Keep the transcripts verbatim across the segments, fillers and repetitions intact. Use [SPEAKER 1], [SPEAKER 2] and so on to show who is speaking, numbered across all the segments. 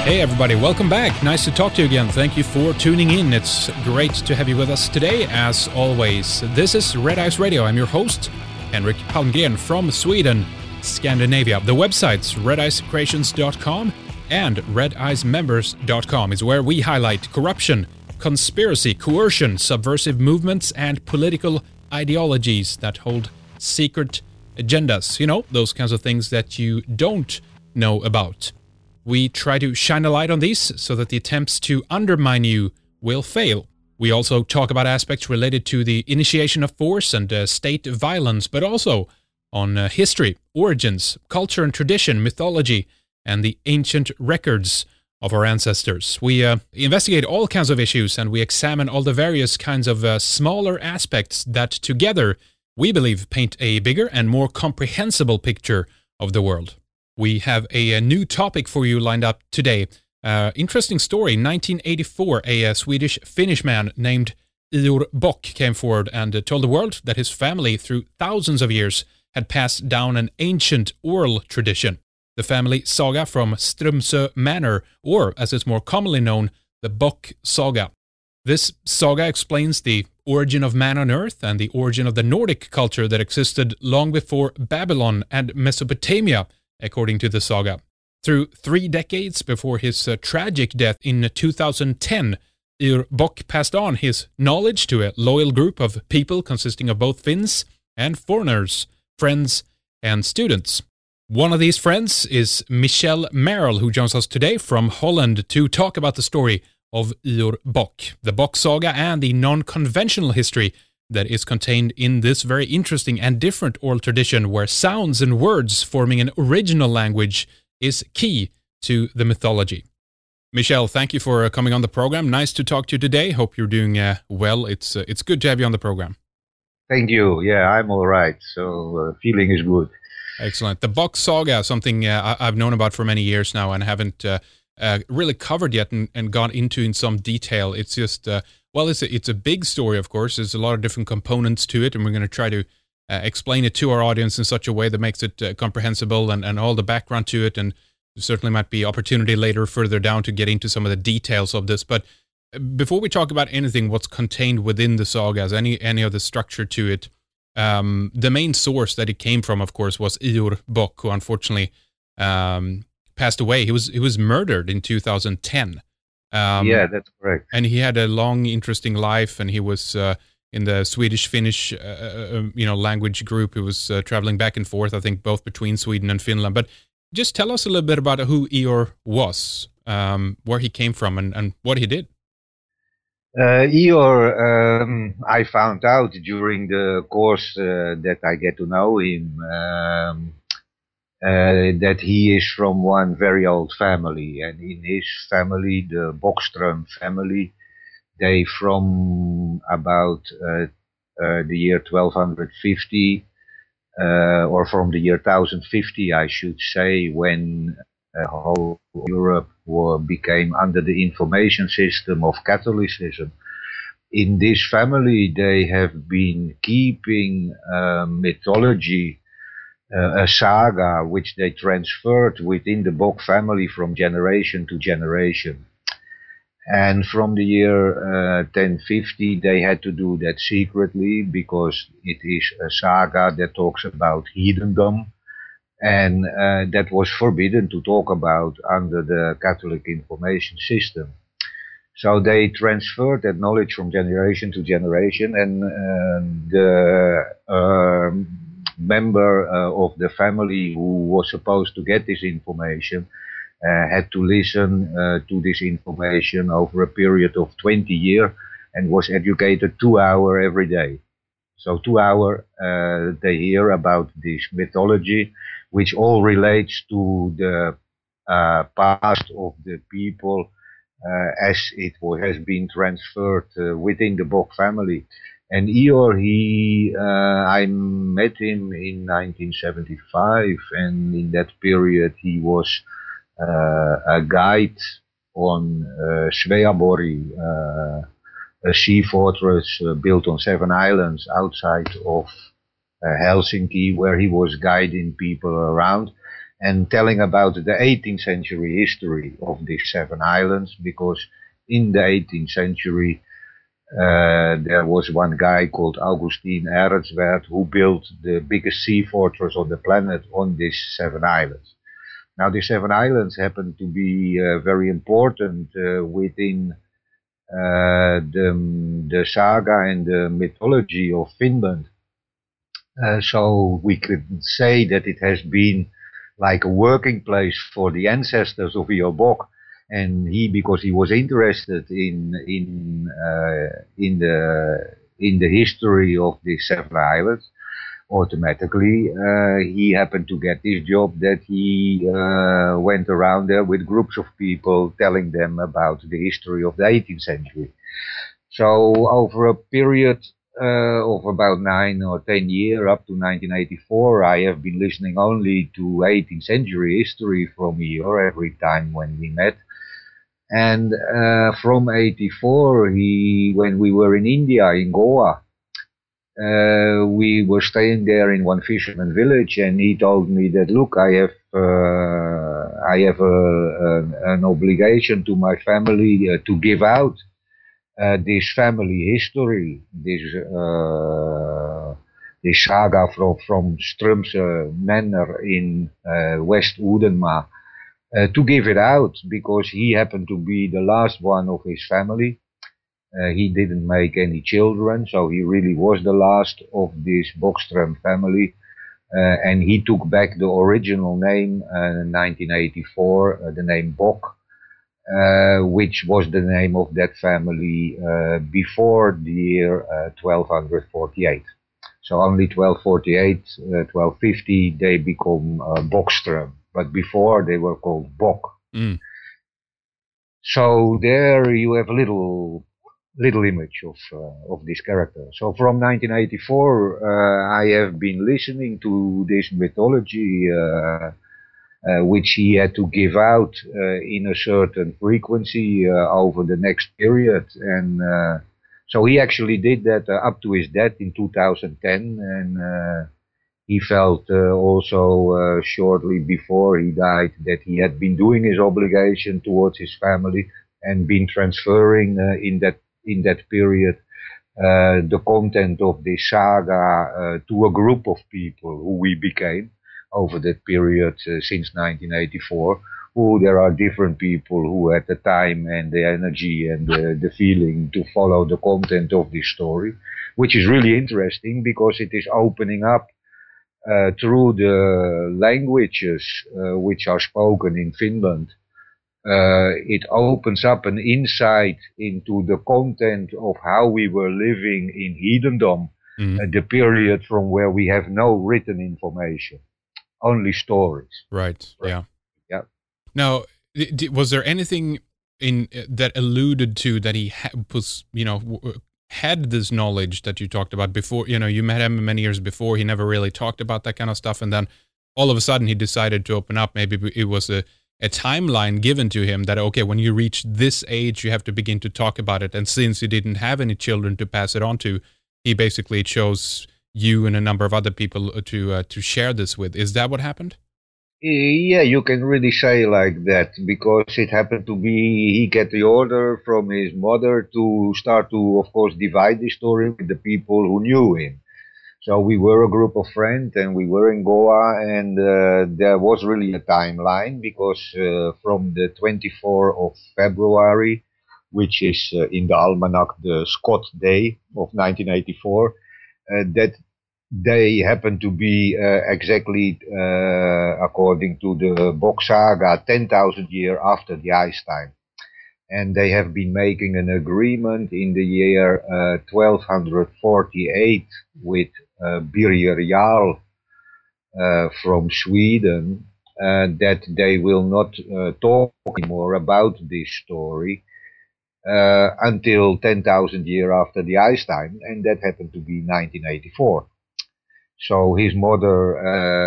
[SPEAKER 1] Hey everybody, welcome back. Nice to talk to you again. Thank you for tuning in. It's great to have you with us today, as always. This is Red Eyes Radio. I'm your host, Henrik Palmgren from Sweden, Scandinavia. The websites red eyes creations dot com and red eyes members dot com is where we highlight corruption, conspiracy, coercion, subversive movements, and political ideologies that hold secret agendas. You know, those kinds of things that you don't know about. We try to shine a light on these so that the attempts to undermine you will fail. We also talk about aspects related to the initiation of force and uh, state violence, but also on uh, history, origins, culture and tradition, mythology, and the ancient records of our ancestors. We uh, investigate all kinds of issues, and we examine all the various kinds of uh, smaller aspects that together we believe paint a bigger and more comprehensible picture of the world. We have a, a new topic for you lined up today. Uh, interesting story. nineteen eighty-four, a, a Swedish-Finnish man named Ior Bock came forward and uh, told the world that his family, through thousands of years, had passed down an ancient oral tradition. The family saga from Strömsö Manor, or as it's more commonly known, the Bock Saga. This saga explains the origin of man on earth and the origin of the Nordic culture that existed long before Babylon and Mesopotamia, according to the saga. Through three decades before his uh, tragic death in two thousand ten, Ior Bock passed on his knowledge to a loyal group of people consisting of both Finns and foreigners, friends and students. One of these friends is Michelle Merrill, who joins us today from Holland to talk about the story of Ior Bock, the Bock saga, and the non-conventional history that is contained in this very interesting and different oral tradition where sounds and words forming an original language is key to the mythology. Michelle, thank you for uh, coming on the program. Nice to talk to you today. Hope you're doing uh, well. It's uh, it's good to have you on the program.
[SPEAKER 2] Thank you. Yeah, I'm all right. So uh, feeling is good.
[SPEAKER 1] Excellent. The Bock saga, something uh, I've known about for many years now and haven't uh, uh, really covered yet and, and gone into in some detail. It's just... Uh, Well, it's a, it's a big story, of course. There's a lot of different components to it, and we're going to try to uh, explain it to our audience in such a way that makes it uh, comprehensible and, and all the background to it. And there certainly might be opportunity later further down to get into some of the details of this. But before we talk about anything, what's contained within the sagas, any any of the structure to it, um, the main source that it came from, of course, was Ior Bock, who unfortunately um, passed away. He was he was murdered in two thousand ten.
[SPEAKER 2] Um, yeah, that's correct.
[SPEAKER 1] And he had a long, interesting life, and he was uh, in the Swedish-Finnish, uh, uh, you know, language group. He was uh, traveling back and forth, I think, both between Sweden and Finland. But just tell us a little bit about who Ior was, um, where he came from, and, and what he did.
[SPEAKER 2] Uh, Ior, um, I found out during the course uh, that I get to know him. Um, Uh, that he is from one very old family, and in his family, the Bockström family, they from about uh, uh, the year twelve fifty, uh, or from the year one thousand fifty, I should say, when uh, whole Europe war became under the information system of Catholicism. In this family, they have been keeping uh, mythology, Uh, a saga which they transferred within the Bock family from generation to generation. And from the year uh, ten fifty, they had to do that secretly because it is a saga that talks about heathendom, and uh, that was forbidden to talk about under the Catholic information system. So they transferred that knowledge from generation to generation, and uh, the um, member uh, of the family who was supposed to get this information uh, had to listen uh, to this information over a period of twenty years and was educated two hours every day. So two hours uh, they hear about this mythology, which all relates to the uh, past of the people uh, as it has been transferred uh, within the Bock family. And Ior, he, uh, I met him in nineteen seventy-five, and in that period he was uh, a guide on uh, Sveaborg, uh, a sea fortress uh, built on seven islands outside of uh, Helsinki, where he was guiding people around. and telling about the eighteenth century history of these seven islands, because in the eighteenth century uh, there was one guy called Augustin Ehrensvärd who built the biggest sea fortress on the planet on these seven islands. Now, the seven islands happen to be uh, very important uh, within uh, the, the saga and the mythology of Finland. Uh, so we could say that it has been like a working place for the ancestors of Ior Bock, and he, because he was interested in in uh, in the in the history of the seven islands, automatically uh, he happened to get this job that he uh, went around there with groups of people telling them about the history of the eighteenth century. So over a period uh, of about nine or ten years up to nineteen eighty-four, I have been listening only to eighteenth century history from Ior every time when we met. And uh, from eighty-four, he, when we were in India, in Goa, Uh, we were staying there in one fisherman village, and he told me that, look, I have uh, I have a, an, an obligation to my family uh, to give out uh, this family history, this uh, this saga from from Strömsö Manor in uh, West Odenma, uh, to give it out because he happened to be the last one of his family. Uh, he didn't make any children, so he really was the last of this Bockström family. Uh, and he took back the original name uh, in nineteen eighty-four, uh, the name Bock, uh, which was the name of that family uh, before the year uh, twelve forty-eight. So only twelve forty-eight, uh, twelve fifty, they become uh, Bockström. But before they were called Bock.
[SPEAKER 1] Mm.
[SPEAKER 2] So there you have a little little image of uh, of this character. So from nineteen eighty-four, uh, I have been listening to this mythology, uh, uh, which he had to give out uh, in a certain frequency uh, over the next period, and uh, so he actually did that uh, up to his death in two thousand ten, and uh, he felt uh, also uh, shortly before he died that he had been doing his obligation towards his family and been transferring uh, in that in that period uh, the content of this saga uh, to a group of people who we became over that period uh, since nineteen eighty-four, who there are different people who had the time and the energy and the, the feeling to follow the content of this story, which is really interesting because it is opening up uh, through the languages uh, which are spoken in Finland. Uh, it opens up an insight into the content of how we were living in heathendom, mm. uh, the period from where we have no written information, only stories.
[SPEAKER 1] Right. right. Yeah.
[SPEAKER 2] Yeah.
[SPEAKER 1] Now, was there anything in that alluded to that he ha- was, you know, had this knowledge that you talked about before? You know, you met him many years before. He never really talked about that kind of stuff, and then all of a sudden he decided to open up. Maybe it was a a timeline given to him that, okay, when you reach this age, you have to begin to talk about it. And since he didn't have any children to pass it on to, he basically chose you and a number of other people to uh, to share this with. Is that what happened?
[SPEAKER 2] Yeah, you can really say like that, because it happened to be he get the order from his mother to start to, of course, divide the story with the people who knew him. So we were a group of friends, and we were in Goa, and uh, there was really a timeline, because uh, from the twenty-fourth of February, which is uh, in the almanac the Scott Day of nineteen eighty-four, uh, that day happened to be uh, exactly, uh, according to the Bock saga, ten thousand years after the ice time. And they have been making an agreement in the year uh, twelve forty-eight with uh, Birger Jarl uh, from Sweden uh, that they will not uh, talk anymore about this story uh, until ten thousand years after the ice time, and that happened to be nineteen eighty-four. So his mother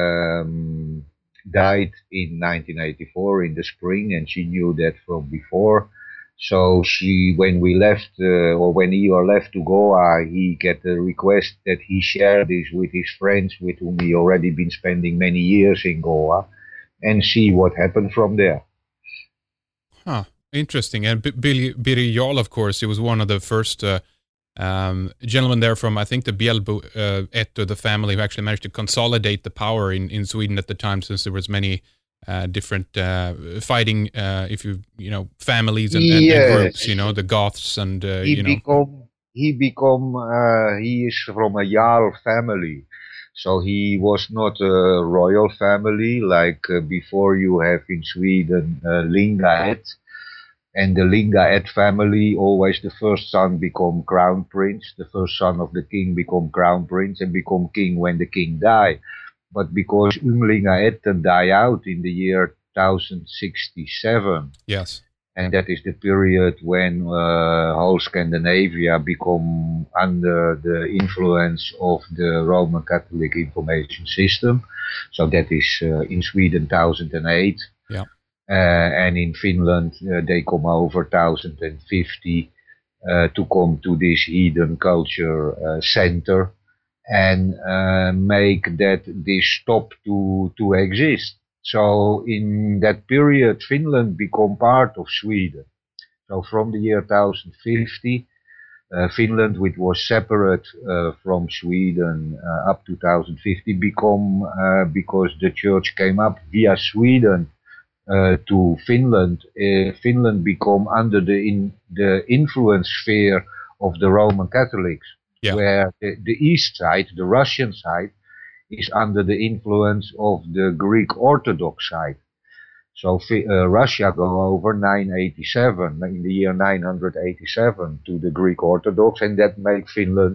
[SPEAKER 2] um, died in nineteen eighty-four in the spring, and she knew that from before. So she, when we left, uh, or when Ior left to Goa, he get a request that he share this with his friends with whom he already been spending many years in Goa. and see what happened from there.
[SPEAKER 1] Huh. Interesting. And B- Billy, Birger Jarl, of course, he was one of the first uh, um, gentlemen there from, I think, the Bjelbo uh, Etto, the family, who actually managed to consolidate the power in, in Sweden at the time, since there was many uh, different uh, fighting, uh, if you you know, families and, and, and groups.
[SPEAKER 2] Yes,
[SPEAKER 1] You know, the Goths and uh,
[SPEAKER 2] he
[SPEAKER 1] you know.
[SPEAKER 2] become he become uh, he is from a Jarl family, so he was not a royal family like uh, before you have in Sweden uh, Lingaet. And the Lingaet family, always the first son become crown prince, the first son of the king become crown prince and become king when the king die. But because Umlingaetten die out in the year one thousand sixty-seven,
[SPEAKER 1] Yes.
[SPEAKER 2] and that is the period when uh, whole Scandinavia become under the influence of the Roman Catholic information system. So that is uh, in Sweden two thousand eight.
[SPEAKER 1] Yeah.
[SPEAKER 2] Uh, and in Finland, uh, they come over one thousand fifty uh, to come to this heathen culture uh, center and uh, make that this stop to to exist. So in that period, Finland became part of Sweden. So from the year one thousand fifty, uh, Finland, which was separate uh, from Sweden uh, up to two thousand fifty, become uh, because the church came up via Sweden uh, to Finland. Uh, Finland become under the in the influence sphere of the Roman Catholics,
[SPEAKER 1] Yeah.
[SPEAKER 2] where the, the east side, the Russian side, is under the influence of the Greek Orthodox side. So uh, Russia go over nine eighty-seven, in the year nine eighty-seven, to the Greek Orthodox, and that make Finland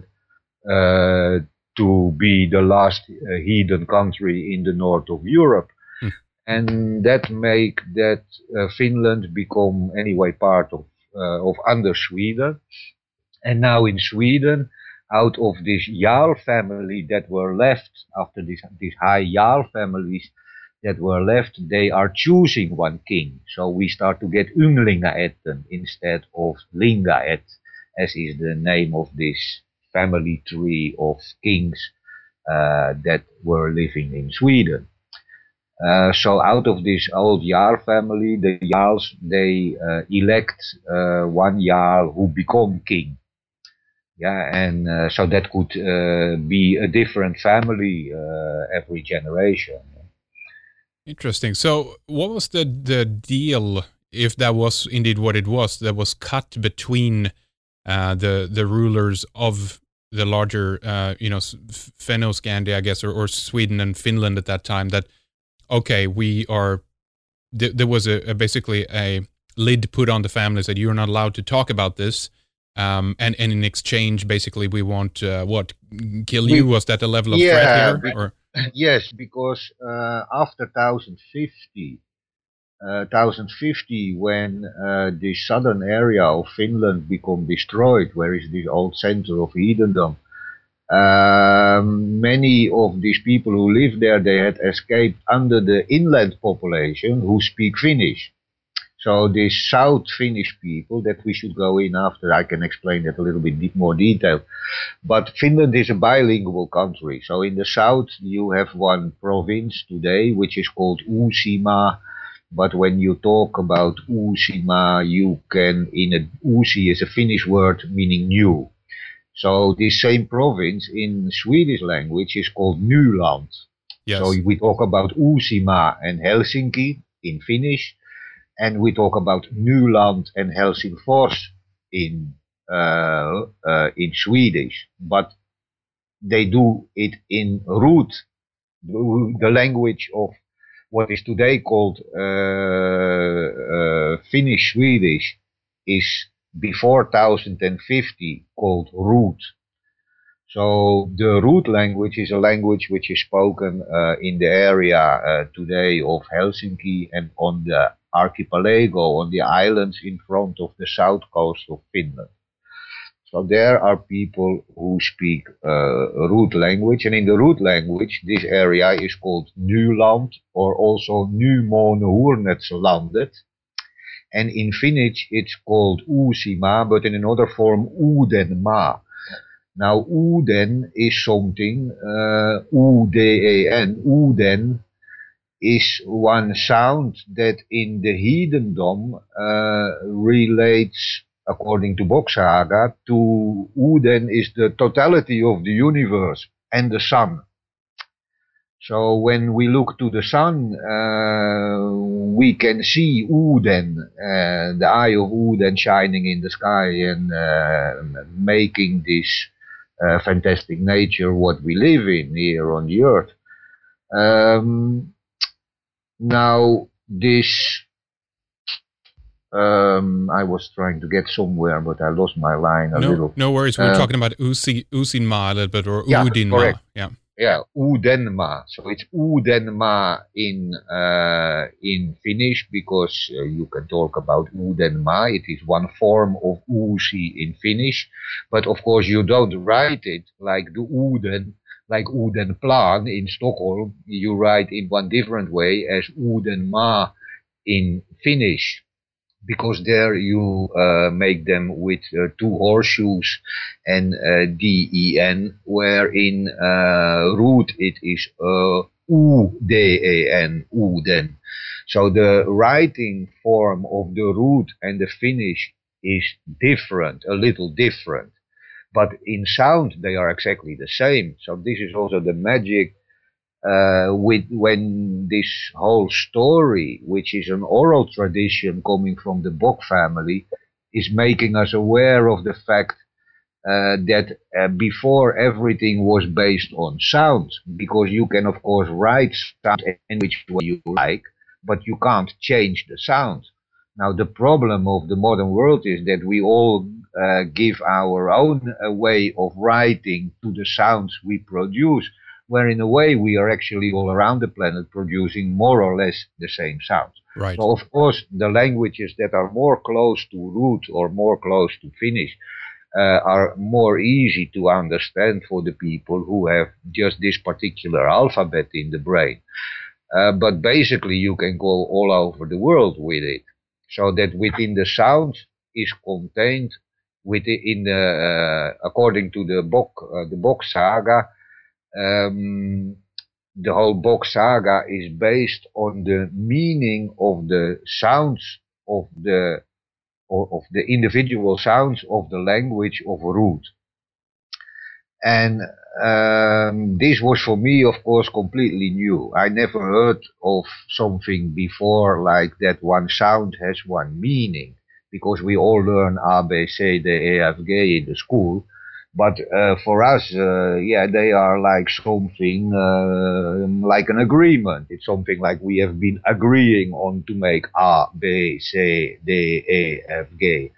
[SPEAKER 2] uh, to be the last uh, heathen country in the north of Europe.
[SPEAKER 1] Hmm.
[SPEAKER 2] And that make that uh, Finland become anyway part of uh, of under Sweden. And now in Sweden, out of this Jarl family that were left after this, these high Jarl families that were left, they are choosing one king. So we start to get Ynglingaetten instead of Lingaet, as is the name of this family tree of kings uh, that were living in Sweden. Uh, so out of this old Jarl family, the Jarls, they uh, elect uh, one Jarl who become king. Yeah, and uh, so that could uh, be a different family uh, every generation.
[SPEAKER 1] Interesting. So, what was the the deal, if that was indeed what it was, that was cut between uh, the the rulers of the larger, uh, you know, Fennoscandia, I guess, or, or Sweden and Finland at that time? That okay, we are. Th- there was a, a basically a lid put on the families that you're not allowed to talk about this. Um, and, and in exchange, basically, we want uh, what kill
[SPEAKER 2] We,
[SPEAKER 1] you? Was that the level of
[SPEAKER 2] yeah,
[SPEAKER 1] threat here?
[SPEAKER 2] Be-
[SPEAKER 1] or?
[SPEAKER 2] Yes, because uh, after one thousand fifty, uh, one thousand fifty, when uh, the southern area of Finland become destroyed, where is the old center of heathendom, um, many of these people who live there, they had escaped under the inland population who speak Finnish. So the South Finnish people that we should go in after, I can explain that a little bit de- more detail. But Finland is a bilingual country. So in the south you have one province today which is called Uusimaa. But when you talk about Uusimaa, you can, in a, Uusi is a Finnish word meaning new. So this same province in Swedish language is called Nyland.
[SPEAKER 1] Yes.
[SPEAKER 2] So we talk about Uusimaa and Helsinki in Finnish. And we talk about Nyland and Helsingfors in uh, uh, in Swedish, but they do it in root, the language of what is today called uh, uh, Finnish Swedish is before one thousand fifty called root. So the root language is a language which is spoken uh, in the area uh, today of Helsinki and on the archipelago, on the islands in front of the south coast of Finland. So there are people who speak uh, root language, and in the root language, this area is called Nyland or also Nymåne-Hornetslandet. And in Finnish, it's called Uusimaa, but in another form, Uudenmaa. Now, Uden is something, uh, U D E N, Uden is one sound that in the heathendom uh, relates, according to Boksaga, to Uden is the totality of the universe and the sun. So when we look to the sun, uh, we can see Uden, uh, the eye of Uden shining in the sky and uh, making this uh, fantastic nature what we live in here on the earth. Um, now this, um, I was trying to get somewhere, but I lost my line a
[SPEAKER 1] no,
[SPEAKER 2] little.
[SPEAKER 1] No worries. We were
[SPEAKER 2] uh,
[SPEAKER 1] talking about Usi, Usinma a little bit, or
[SPEAKER 2] yeah,
[SPEAKER 1] Udinma.
[SPEAKER 2] correct.
[SPEAKER 1] Yeah.
[SPEAKER 2] Yeah, Uudenma. So it's Uudenma in uh, in Finnish, because uh, you can talk about Uudenma. It is one form of Uusi in Finnish, but of course you don't write it like the Uden, like Uudenplan in Stockholm. You write in one different way as Uudenma in Finnish, because there you uh, make them with uh, two horseshoes and uh, D E N, where in uh, root it is uh, U D A N, Uden. So the writing form of the root and the Finnish is different, a little different. But in sound, they are exactly the same. So this is also the magic uh, with when this whole story, which is an oral tradition coming from the Bok family, is making us aware of the fact uh, that uh, before everything was based on sound, because you can of course write sound in which way you like, but you can't change the sound. Now the problem of the modern world is that we all uh, give our own uh, way of writing to the sounds we produce, where in a way we are actually all around the planet producing more or less the same sounds.
[SPEAKER 1] Right.
[SPEAKER 2] So of course the languages that are more close to root or more close to Finnish uh, are more easy to understand for the people who have just this particular alphabet in the brain. Uh, but basically you can go all over the world with it, so that within the sound is contained within the, uh, according to the Bok, uh, the Bok saga, um, the whole Bok saga is based on the meaning of the sounds of the of the individual sounds of the language of root. And um, this was for me, of course, completely new. I never heard of something before like that one sound has one meaning, because we all learn A, B, C, D, E, F, G in the school. But uh, for us, uh, yeah, they are like something uh, like an agreement. It's something like we have been agreeing on to make A, B, C, D, E, F, G.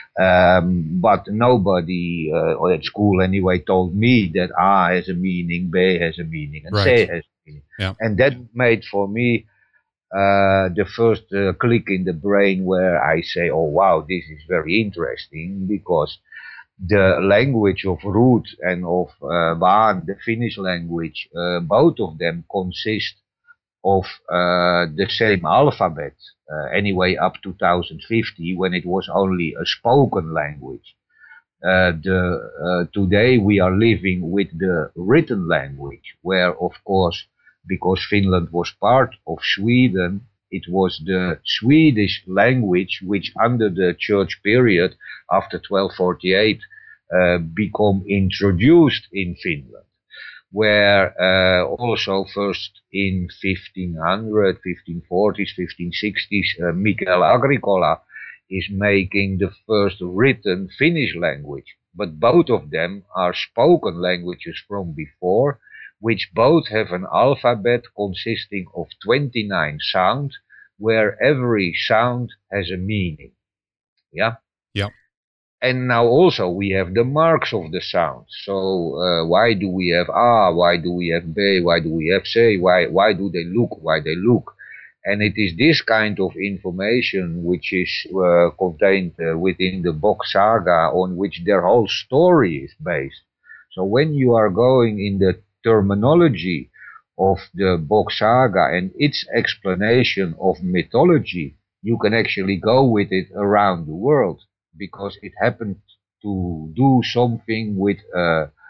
[SPEAKER 2] Um, but nobody uh, or at school anyway told me that A has a meaning, B has a meaning, and
[SPEAKER 1] Right.
[SPEAKER 2] C has a meaning.
[SPEAKER 1] Yeah.
[SPEAKER 2] And that made for me uh, the first uh, click in the brain where I say, oh wow, this is very interesting, because the language of Root and of uh, Waan, the Finnish language, uh, both of them consist of uh, the same alphabet, uh, anyway up to two thousand fifty, when it was only a spoken language. Uh, the, uh, today we are living with the written language, where of course, because Finland was part of Sweden, it was the Swedish language which under the church period after twelve forty-eight uh, become introduced in Finland, where uh, also first in fifteen hundred, fifteen forties, fifteen sixties, uh, Mikael Agricola is making the first written Finnish language. But both of them are spoken languages from before, which both have an alphabet consisting of twenty-nine sounds, where every sound has a meaning. Yeah?
[SPEAKER 1] Yeah.
[SPEAKER 2] And now also we have the marks of the sound. So uh, why do we have A? Why do we have B? Why do we have C? Why why do they look? Why they look? And it is this kind of information which is uh, contained uh, within the Bok saga, on which their whole story is based. So when you are going in the terminology of the Bok saga and its explanation of mythology, you can actually go with it around the world, because it happened to do something with uh,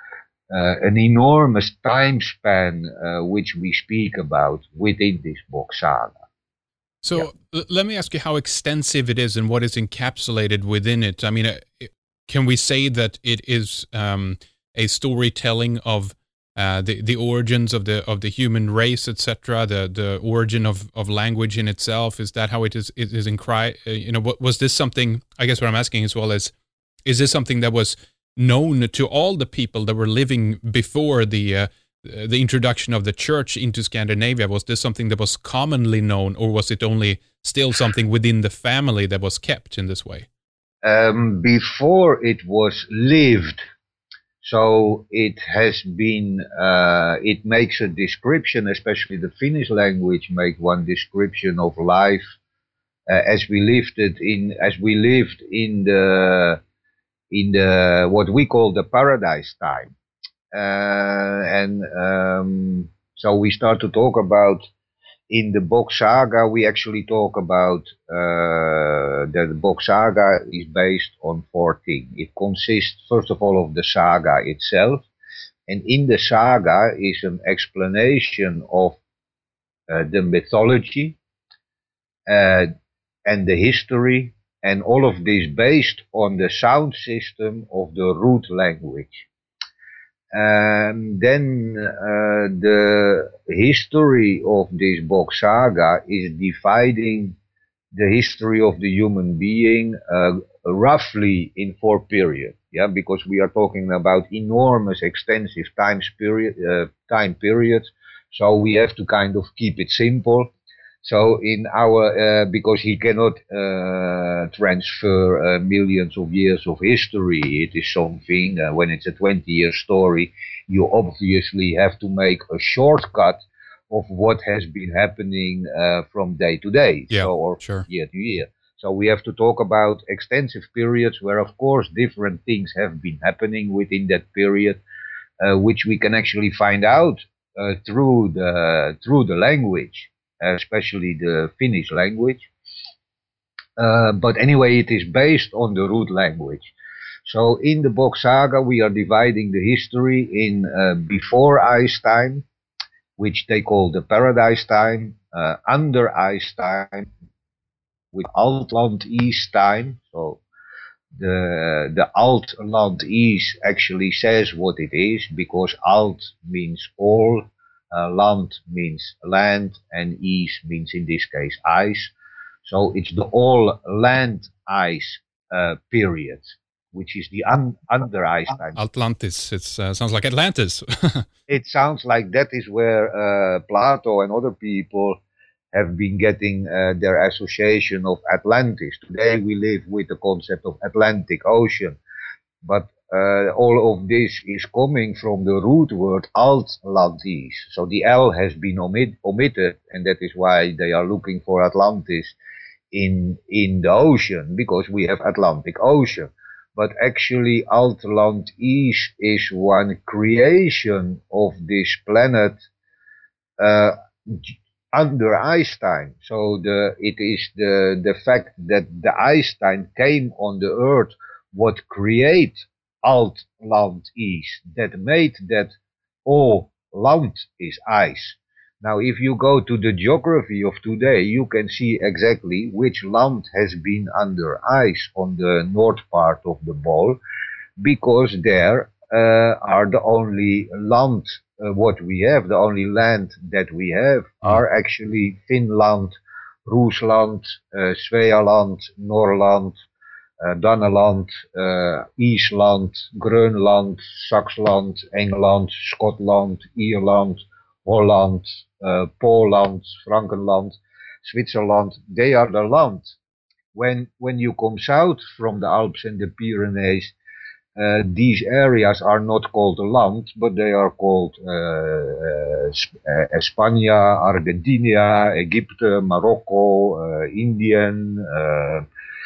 [SPEAKER 2] uh, an enormous time span uh, which we speak about within this book saga.
[SPEAKER 1] So yeah. Let me ask you how extensive it is and what is encapsulated within it. I mean, uh, can we say that it is um, a storytelling of uh, the the origins of the of the human race, et cetera, the the origin of, of language in itself? Is that how it is? It is in cry. Uh, you know, what, was this something? I guess what I'm asking as well is, is this something that was known to all the people that were living before the uh, the introduction of the church into Scandinavia? Was this something that was commonly known, or was it only still something within the family that was kept in this way?
[SPEAKER 2] Um, before it was lived, so it has been, uh, it makes a description, especially the Finnish language make one description of life uh, as we lived it in, as we lived in the, in the, what we call the paradise time. Uh, and um, so we start to talk about, in the Bok Saga, we actually talk about uh, that the Bok Saga is based on four things. It consists, first of all, of the saga itself. And in the saga is an explanation of uh, the mythology uh, and the history, and all of this based on the sound system of the root language. Um, then uh, the history of this Bok Saga is dividing the history of the human being uh, roughly in four periods. Yeah, because we are talking about enormous, extensive time period, uh, time periods. So we have to kind of keep it simple. So in our, uh, because he cannot uh, transfer uh, millions of years of history, it is something, uh, when it's a twenty year story, you obviously have to make a shortcut of what has been happening uh, from day to day,
[SPEAKER 1] yeah,
[SPEAKER 2] so, or
[SPEAKER 1] sure.
[SPEAKER 2] year to year. So we have to talk about extensive periods where, of course, different things have been happening within that period, uh, which we can actually find out uh, through the through the language, especially the Finnish language. Uh, but anyway, it is based on the root language. So in the Bok Saga, we are dividing the history in uh, before ice time, which they call the paradise time, uh, under ice time, with Altland East time. So the the Altland East actually says what it is, because Alt means all, uh, land means land, and East means in this case ice. So it's the all land ice uh, period, which is the un under ice time.
[SPEAKER 1] Atlantis. It uh, sounds like Atlantis.
[SPEAKER 2] It sounds like that is where uh, Plato and other people have been getting uh, their association of Atlantis. Today we live with the concept of Atlantic Ocean, but uh, all of this is coming from the root word Altlantis. So the L has been omit omitted, and that is why they are looking for Atlantis in in the ocean, because we have Atlantic Ocean. But actually Altland East is one creation of this planet uh, under ice time. So the it is the the fact that the ice time came on the earth what create Altland East, that made that all land is ice. Now, if you go to the geography of today, you can see exactly which land has been under ice on the north part of the ball, because there uh, are the only land, uh, what we have, the only land that we have are actually Finland, Rusland, uh, Svealand, Norrland, uh, Daneland, uh, Iceland, Grönland, Saxland, England, Scotland, Ireland, Holland, uh, Poland, Frankenland, Switzerland. They are the land. When when you come south from the Alps and the Pyrenees, uh, these areas are not called land, but they are called uh, uh, España, Argentina, Egypt, Morocco, uh, Indian. Uh,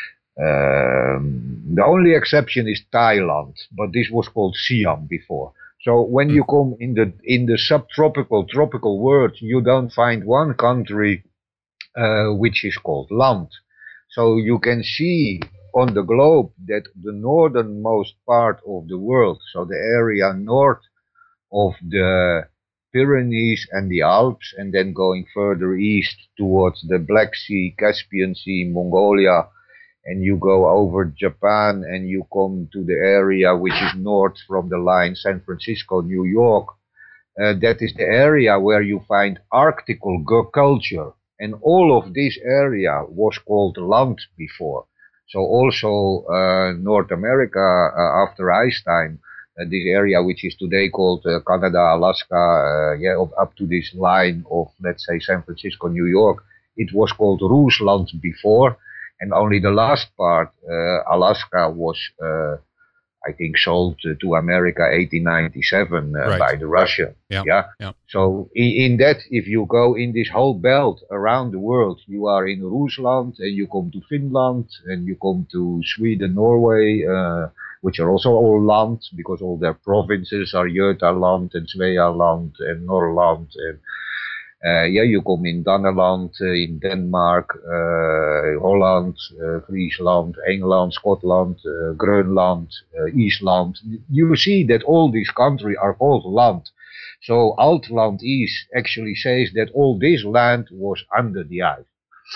[SPEAKER 2] um, the only exception is Thailand, but this was called Siam before. So when you come in the in the subtropical tropical world, you don't find one country uh, which is called land. So you can see on the globe that the northernmost part of the world, so the area north of the Pyrenees and the Alps, and then going further east towards the Black Sea, Caspian Sea, Mongolia, and you go over Japan and you come to the area which is north from the line San Francisco, New York. Uh, that is the area where you find Arctical culture. And all of this area was called land before. So also uh, North America uh, after ice time, uh, this area which is today called uh, Canada, Alaska, uh, yeah, up, up to this line of, let's say, San Francisco, New York, it was called Rusland before. And only the last part, uh, Alaska, was, uh, I think, sold uh, to America eighteen ninety-seven uh,
[SPEAKER 1] right.
[SPEAKER 2] by the Russian.
[SPEAKER 1] Yeah.
[SPEAKER 2] yeah.
[SPEAKER 1] yeah.
[SPEAKER 2] So in, in that, if you go in this whole belt around the world, you are in Rusland, and you come to Finland, and you come to Sweden, Norway, uh, which are also all land, because all their provinces are Götaland and Svealand and Norrland and Uh, yeah, you come in Daneland, uh, in Denmark, uh, Holland, uh, Friesland, England, Scotland, uh, Greenland, uh, Iceland. You see that all these countries are called land. So Altland East actually says that all this land was under the ice.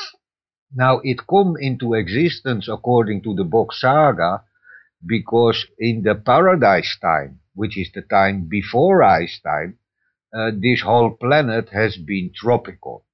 [SPEAKER 2] Now it come into existence according to the Bock Saga because in the Paradise time, which is the time before ice time, Uh, this whole planet has been tropical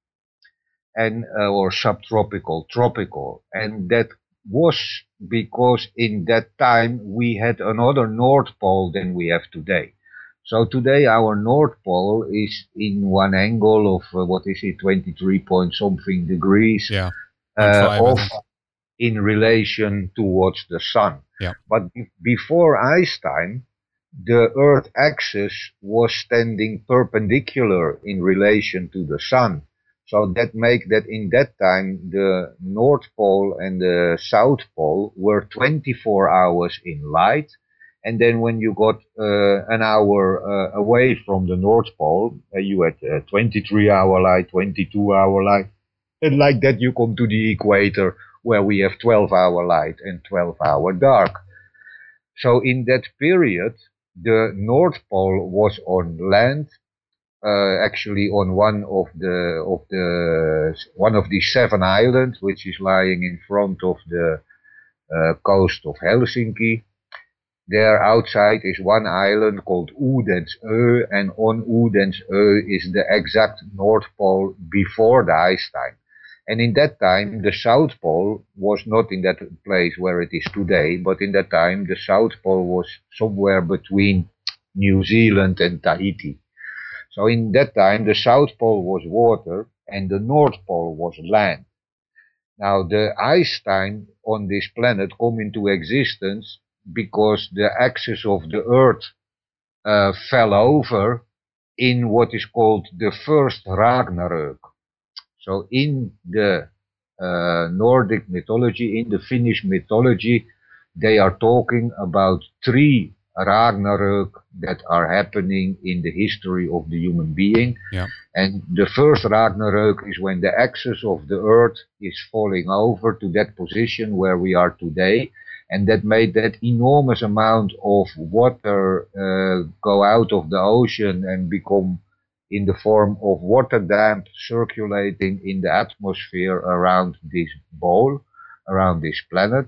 [SPEAKER 2] and uh, or subtropical, tropical, and that was because in that time we had another North Pole than we have today. So today our North Pole is in one angle of uh, what is it, twenty-three point something degrees,
[SPEAKER 1] yeah,
[SPEAKER 2] uh,
[SPEAKER 1] five,
[SPEAKER 2] of in relation towards the sun.
[SPEAKER 1] Yeah.
[SPEAKER 2] But before ice time, the Earth axis was standing perpendicular in relation to the sun. So that make that in that time the North Pole and the South Pole were twenty-four hours in light. And then when you got uh, an hour uh, away from the North Pole, uh, you had uh, twenty-three hour light, twenty-two hour light. And like that you come to the equator where we have twelve hour light and twelve hour dark. So in that period, the North Pole was on land, uh, actually on one of the of the one of the seven islands, which is lying in front of the uh, coast of Helsinki. There outside is one island called Oudensö, and on Oudensö is the exact North Pole before the ice time. And in that time, the South Pole was not in that place where it is today, but in that time, the South Pole was somewhere between New Zealand and Tahiti. So in that time, the South Pole was water and the North Pole was land. Now, the ice time on this planet come into existence because the axis of the Earth uh, fell over in what is called the first Ragnarök. So in the uh, Nordic mythology, in the Finnish mythology, they are talking about three Ragnarök that are happening in the history of the human being.
[SPEAKER 1] Yeah.
[SPEAKER 2] And the first Ragnarök is when the axis of the earth is falling over to that position where we are today. And that made that enormous amount of water uh, go out of the ocean and become in the form of water damp circulating in the atmosphere around this ball, around this planet.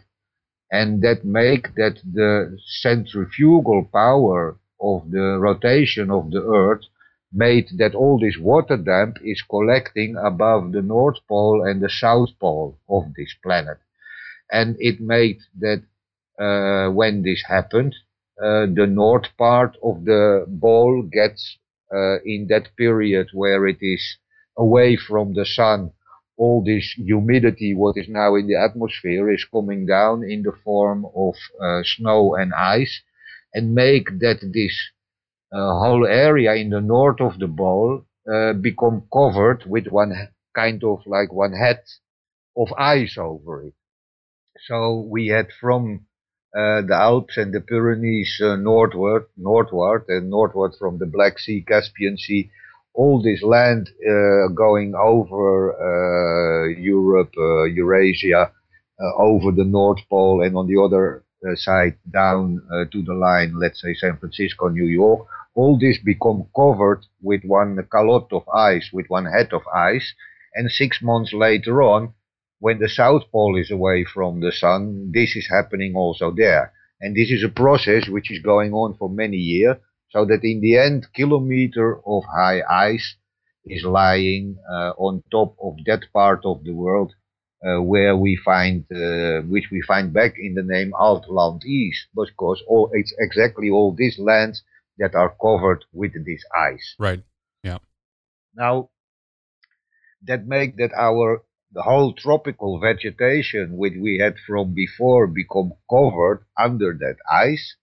[SPEAKER 2] And that make that the centrifugal power of the rotation of the Earth made that all this water damp is collecting above the North Pole and the South Pole of this planet. And it made that uh, when this happened, uh, the north part of the ball gets uh, in that period where it is away from the sun, all this humidity, what is now in the atmosphere, is coming down in the form of uh, snow and ice, and make that this uh, whole area in the north of the ball uh, become covered with one kind of like one hat of ice over it. So we had from uh, the Alps and the Pyrenees uh, northward, northward, and northward from the Black Sea, Caspian Sea, all this land uh, going over uh, Europe, uh, Eurasia, uh, over the North Pole, and on the other uh, side down uh, to the line, let's say San Francisco, New York. all this become covered with one calotte of ice, with one head of ice, and six months later on, when the South Pole is away from the sun, this is happening also there. And this is a process which is going on for many years, so that in the end, kilometer of high ice is lying uh, on top of that part of the world uh, where we find, uh, which we find back in the name Altland East, because all, it's exactly all these lands that are covered with this ice.
[SPEAKER 1] Right. Yeah.
[SPEAKER 2] Now, that make that our the whole tropical vegetation which we had from before become covered under that ice,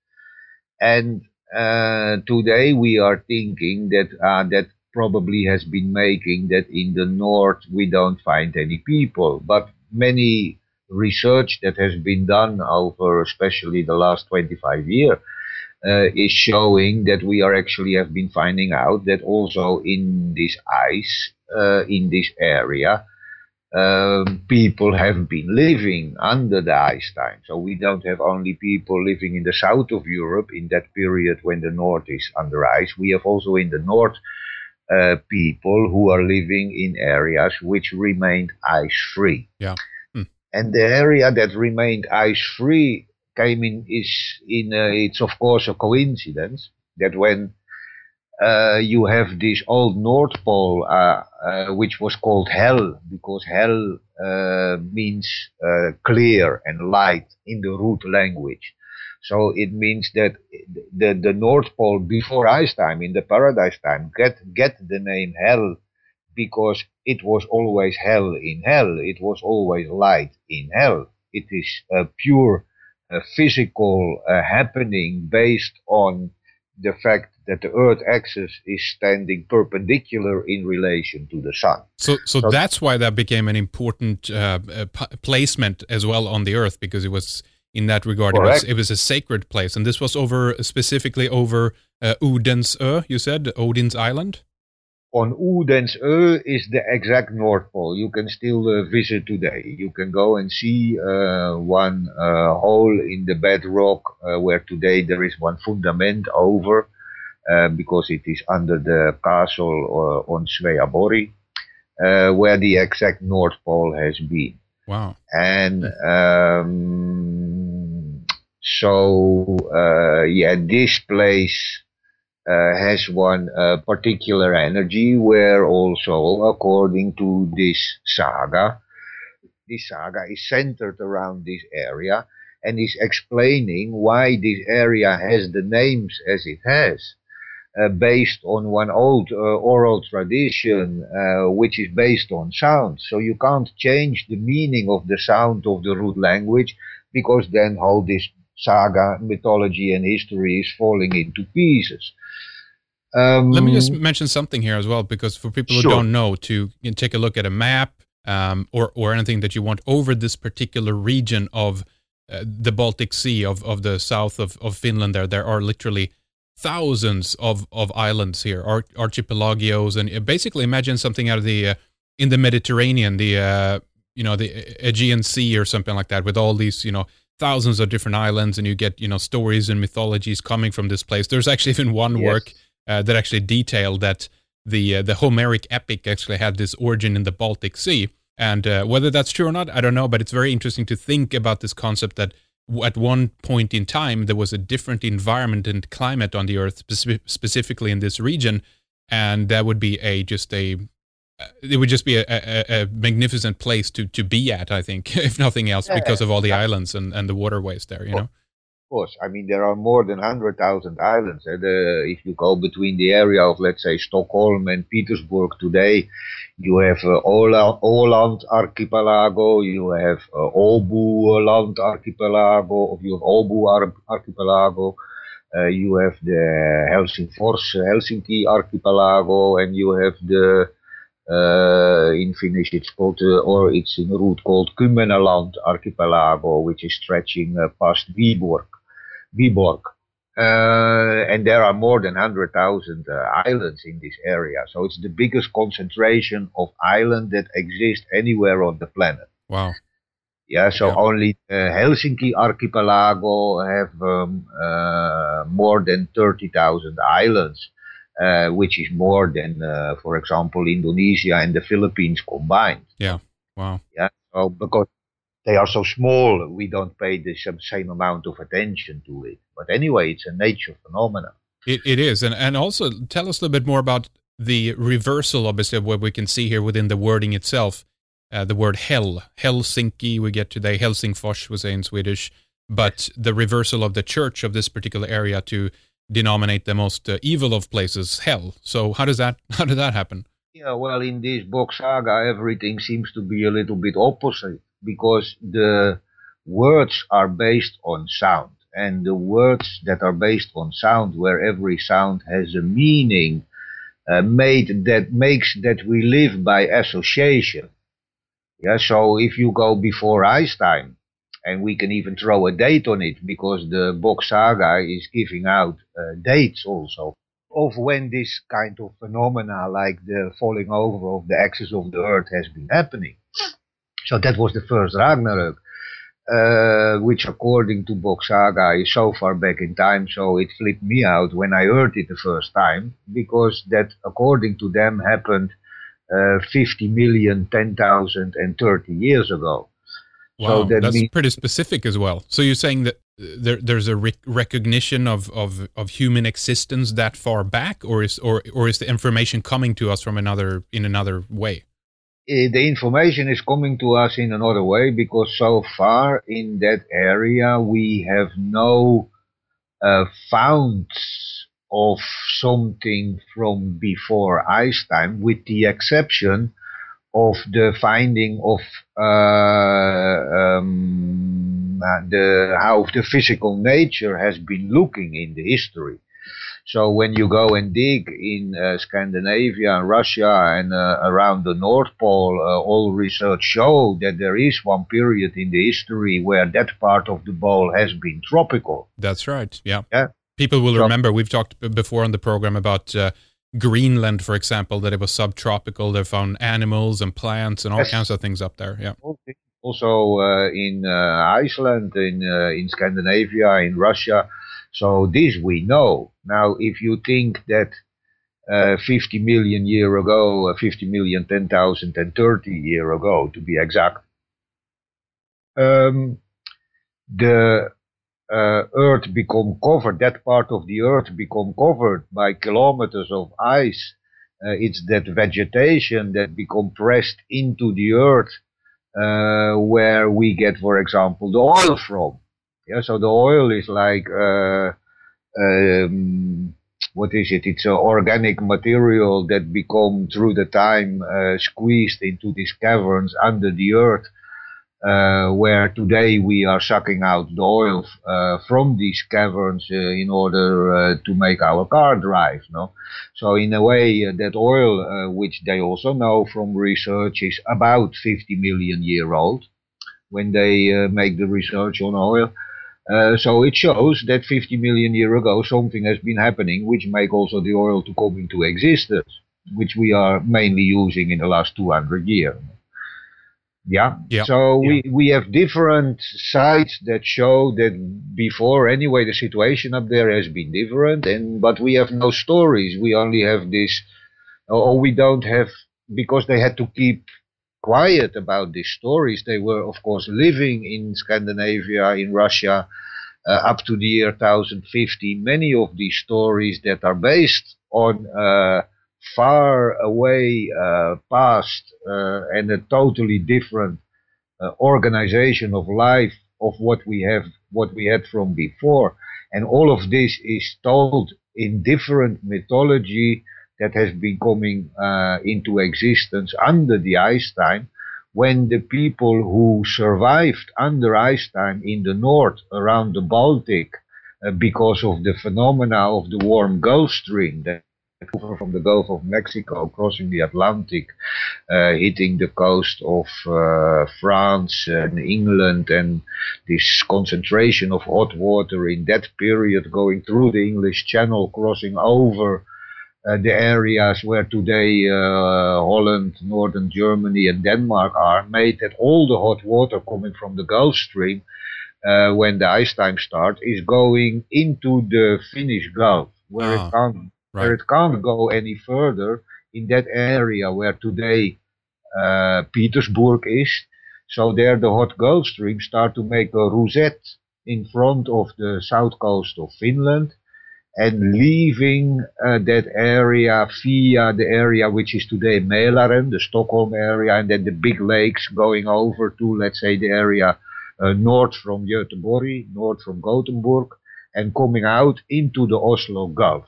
[SPEAKER 2] and uh, today we are thinking that uh, that probably has been making that in the north we don't find any people, but many research that has been done over especially the last twenty-five years uh, is showing that we are actually have been finding out that also in this ice uh, in this area um, people have been living under the ice time. So we don't have only people living in the south of Europe in that period when the north is under ice. We have also in the north uh, people who are living in areas which remained ice-free.
[SPEAKER 1] Yeah. Hmm.
[SPEAKER 2] And the area that remained ice-free came in is in. Uh, it's of course a coincidence that when Uh, you have this old North Pole, uh, uh, which was called Hel, because Hel uh, means uh, clear and light in the root language. So it means that the, the North Pole before ice time, in the paradise time, get, get the name Hel because it was always hell in hell. It was always light in hell. It is a pure uh, physical uh, happening based on the fact that the Earth axis is standing perpendicular in relation to the sun.
[SPEAKER 1] So, so, so that's why that became an important uh, uh, p- placement as well on the Earth, because it was in that regard it was, it was a sacred place, and this was over specifically over uh, Odensö. You said Odin's Island.
[SPEAKER 2] On Odensö is the exact North Pole. You can still uh, visit today. You can go and see uh, one uh, hole in the bedrock uh, where today there is one fundament over uh, because it is under the castle uh, on Sveaborg, uh, where the exact North Pole has been.
[SPEAKER 1] Wow.
[SPEAKER 2] And um, so, uh, yeah, this place Uh, has one uh, particular energy where also, according to this saga, this saga is centered around this area and is explaining why this area has the names as it has, uh, based on one old uh, oral tradition, uh, which is based on sound. So you can't change the meaning of the sound of the root language, because then all this saga, mythology, and history is falling into pieces.
[SPEAKER 1] Um, Let me just mention something here as well, because for people who
[SPEAKER 2] sure.
[SPEAKER 1] don't know, to you know, take a look at a map um, or or anything that you want over this particular region of uh, the Baltic Sea, of, of the south of, of Finland. There there are literally thousands of, of islands here, arch- archipelagos, and basically imagine something out of the uh, in the Mediterranean, the uh, you know the Aegean Sea or something like that, with all these you know. thousands of different islands, and you get you know stories and mythologies coming from this place. There's actually even one
[SPEAKER 2] yes.
[SPEAKER 1] work uh, that actually detailed that the uh, the Homeric epic actually had this origin in the Baltic Sea, and uh, whether that's true or not, I don't know. But it's very interesting to think about this concept that at one point in time there was a different environment and climate on the Earth, speci- specifically in this region, and that would be a just a it would just be a, a, a magnificent place to, to be at, I think, if nothing else,
[SPEAKER 2] yeah,
[SPEAKER 1] because of all the
[SPEAKER 2] yeah.
[SPEAKER 1] islands and, and the waterways there, you know?
[SPEAKER 2] Of course. I mean, there are more than one hundred thousand islands. And uh, if you go between the area of, let's say, Stockholm and Petersburg today, you have uh, Åland, Åland Archipelago, you have uh, Åbo Land Archipelago, you have Åbo Ar- Archipelago, uh, you have the Helsingfors, Helsinki Archipelago, and you have the Uh, in Finnish, it's called, uh, or it's in root called Kymmeneland Archipelago, which is stretching uh, past Viborg. Viborg. Uh, and there are more than one hundred thousand uh, islands in this area. So it's the biggest concentration of islands that exist anywhere on the planet.
[SPEAKER 1] Wow.
[SPEAKER 2] Yeah, so
[SPEAKER 1] Yeah.
[SPEAKER 2] only uh, Helsinki archipelago have um, uh, more than thirty thousand islands, uh, which is more than, uh, for example, Indonesia and the Philippines combined.
[SPEAKER 1] Yeah. Wow.
[SPEAKER 2] Yeah, so because they are so small, we don't pay the same, same amount of attention to it. But anyway, it's a nature phenomenon.
[SPEAKER 1] It it is, and and also tell us a little bit more about the reversal, obviously, of what we can see here within the wording itself. Uh, the word hell, Helsinki, we get today, Helsingfors, we say in Swedish, but the reversal of the church of this particular area to denominate the most uh, evil of places, hell. So how does that how did that happen?
[SPEAKER 2] Yeah, well, in this book saga, everything seems to be a little bit opposite because the words are based on sound. And the words that are based on sound, where every sound has a meaning, uh, made that makes that we live by association. Yeah, so if you go before ice time, and we can even throw a date on it because the book saga is giving out uh, dates also of when this kind of phenomena like the falling over of the axis of the earth has been happening. So that was the first Ragnarök, uh, which according to Book Saga is so far back in time, so it flipped me out when I heard it the first time, because that according to them happened uh, fifty million, ten thousand and thirty years ago.
[SPEAKER 1] Wow,
[SPEAKER 2] so that
[SPEAKER 1] that's
[SPEAKER 2] means
[SPEAKER 1] pretty specific as well. So you're saying that uh, there there's a rec- recognition of, of, of human existence that far back, or is or or is the information coming to us from another in another way?
[SPEAKER 2] uh, the information is coming to us in another way, because so far in that area we have no uh, founds of something from before ice time, with the exception of the finding of uh, um, uh, the how the physical nature has been looking in the history. So when you go and dig in uh, Scandinavia and Russia and uh, around the North Pole, uh, all research show that there is one period in the history where that part of the pole has been tropical.
[SPEAKER 1] That's right. Yeah.
[SPEAKER 2] Yeah.
[SPEAKER 1] People will
[SPEAKER 2] So-
[SPEAKER 1] remember we've talked b- before on the program about uh, Greenland, for example, that it was subtropical. They found animals and plants and all
[SPEAKER 2] Yes.
[SPEAKER 1] kinds of things up there. Yeah.
[SPEAKER 2] Also uh, in uh, Iceland, in uh, in Scandinavia, in Russia. So this we know. Now, if you think that uh, fifty million year ago, uh, fifty million, ten thousand and thirty year ago, to be exact, um, the uh, Earth become covered, that part of the Earth become covered by kilometers of ice. Uh, it's that vegetation that become pressed into the Earth, uh, where we get, for example, the oil from. Yeah, so the oil is like uh, um, what is it? It's an organic material that become through the time uh, squeezed into these caverns under the earth, uh, where today we are sucking out the oil uh, from these caverns uh, in order uh, to make our car drive. No, so in a way, uh, that oil, uh, which they also know from research, is about fifty million year old when they uh, make the research on oil. Uh, so it shows that fifty million year ago something has been happening which make also the oil to come into existence, which we are mainly using in the last two hundred years. Yeah.
[SPEAKER 1] Yeah.
[SPEAKER 2] So we, we have different sites that show that before anyway the situation up there has been different, and but we have no stories. We only have this, or we don't have, because they had to keep quiet about these stories. They were of course living in Scandinavia, in Russia, uh, up to the year one thousand fifty. Many of these stories that are based on uh, far away uh, past uh, and a totally different uh, organization of life of what we have, what we had from before, and all of this is told in different mythology that has been coming uh, into existence under the ice time, when the people who survived under ice time in the north around the Baltic, uh, because of the phenomena of the warm Gulf Stream that over from the Gulf of Mexico, crossing the Atlantic, uh, hitting the coast of uh, France and England, and this concentration of hot water in that period going through the English Channel, crossing over uh, the areas where today uh, Holland, northern Germany, and Denmark are, made that all the hot water coming from the Gulf Stream uh, when the ice time starts is going into the Finnish Gulf, where it
[SPEAKER 1] Ah,
[SPEAKER 2] can't where
[SPEAKER 1] right.
[SPEAKER 2] it can't go any further in that area where today uh, Petersburg is. So there the hot Gulf Stream start to make a rosette in front of the south coast of Finland and leaving uh, that area via the area which is today Mälaren, the Stockholm area, and then the big lakes going over to, let's say, the area uh, north from Göteborg, north from Gothenburg, and coming out into the Oslo Gulf.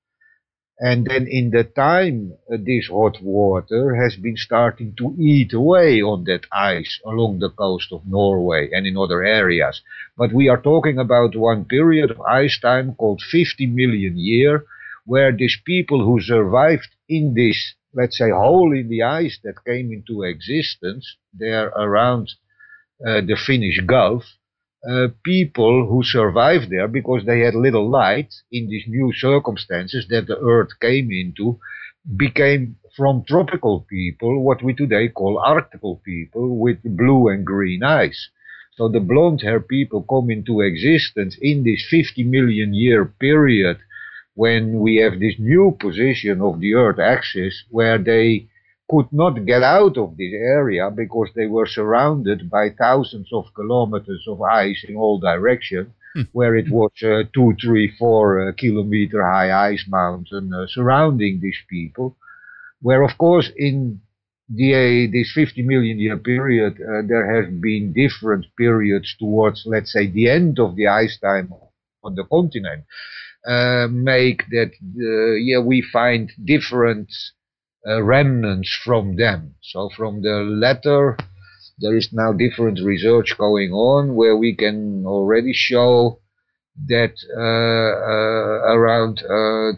[SPEAKER 2] And then in the time, uh, this hot water has been starting to eat away on that ice along the coast of Norway and in other areas. But we are talking about one period of ice time called fifty million year, where these people who survived in this, let's say, hole in the ice that came into existence there around uh, the Finnish Gulf, uh, people who survived there because they had little light in these new circumstances that the Earth came into, became from tropical people what we today call Arctical people with blue and green eyes. So the blonde-haired people come into existence in this fifty million year period when we have this new position of the Earth axis where they could not get out of this area because they were surrounded by thousands of kilometers of ice in all directions, hmm. where it was uh, two, three, four uh, kilometer high ice mountain uh, surrounding these people, where of course in the, uh, this fifty million year period uh, there have been different periods towards, let's say, the end of the ice time on the continent, uh, make that uh, yeah we find different Uh, remnants from them. So from the latter, there is now different research going on where we can already show that uh, uh, around uh,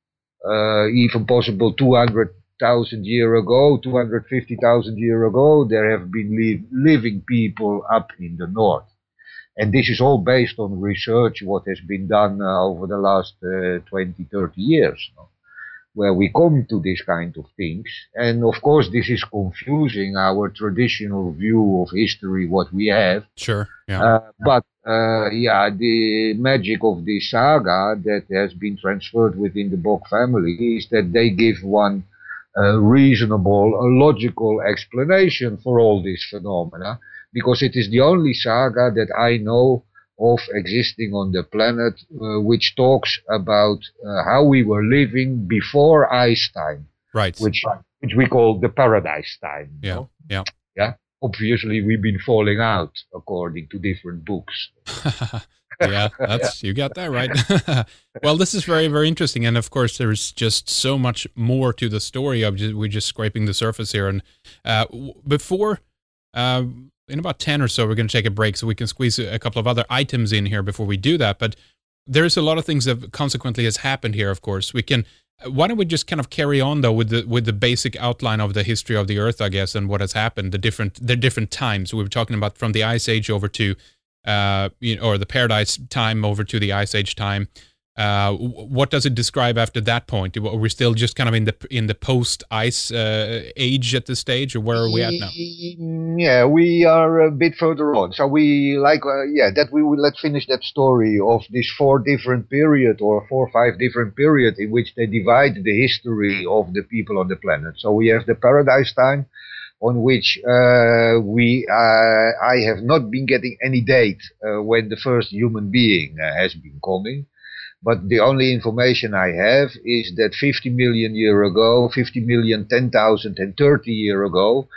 [SPEAKER 2] uh, even possible two hundred thousand year ago, two hundred fifty thousand year ago, there have been li living people up in the north. And this is all based on research what has been done uh, over the last uh, twenty, thirty years. No? Where we come to this kind of things. And of course, this is confusing our traditional view of history, what we have.
[SPEAKER 1] Sure, yeah.
[SPEAKER 2] Uh, but, uh, yeah, the magic of this saga that has been transferred within the Bock family is that they give one uh, reasonable, uh, logical explanation for all these phenomena, because it is the only saga that I know of existing on the planet, uh, which talks about uh, how we were living before ice time,
[SPEAKER 1] right?
[SPEAKER 2] Which which we call the paradise time.
[SPEAKER 1] Yeah,
[SPEAKER 2] no?
[SPEAKER 1] yeah,
[SPEAKER 2] yeah. Obviously, we've been falling out according to different books.
[SPEAKER 1] Yeah, that's you got that right. Well, this is very, very interesting, and of course, there's just so much more to the story. Of just, we're just scraping the surface here, and uh, before. Uh, In about ten or so, we're going to take a break so we can squeeze a couple of other items in here before we do that. But there's a lot of things that consequently has happened here, of course. We can, why don't we just kind of carry on, though, with the with the basic outline of the history of the Earth, I guess, and what has happened, the different the different times. We were talking about from the Ice Age over to, uh, you know, or the Paradise time over to the Ice Age time. Uh, what does it describe after that point? Are we still just kind of in the in the post-ice uh, age at this stage, or where are we at now?
[SPEAKER 2] Yeah, we are a bit further on. So we like, uh, yeah, that we will let's finish that story of these four different period or four or five different period in which they divide the history of the people on the planet. So we have the Paradise time, on which uh, we uh, I have not been getting any date uh, when the first human being uh, has been coming. But the only information I have is that fifty million year ago, fifty million, ten thousand and thirty year ago,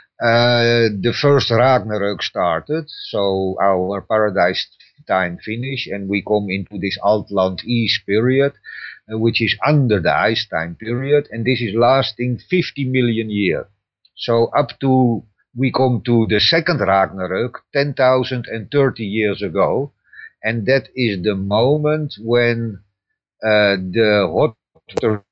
[SPEAKER 2] uh, the first Ragnarök started. So our paradise time finished and we come into this Altland East period, uh, which is under the ice time period. And this is lasting fifty million years. So up to, we come to the second Ragnarök, ten thousand and thirty years ago. And that is the moment when uh, the hot water